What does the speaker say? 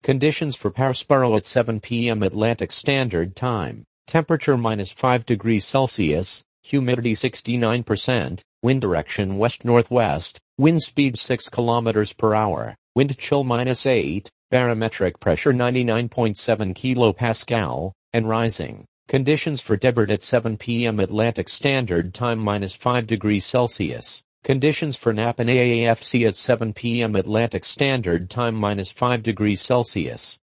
Conditions for Parisboro at 7 p.m. Atlantic Standard Time. Temperature -5 degrees Celsius, humidity 69%, wind direction west-northwest, wind speed 6 kilometers per hour, wind chill -8, barometric pressure 99.7 kilopascal, and rising. Conditions for Debord at 7 p.m. Atlantic Standard Time -5 degrees Celsius. Conditions for Napa AAFC at 7 p.m. Atlantic Standard Time -5 degrees Celsius.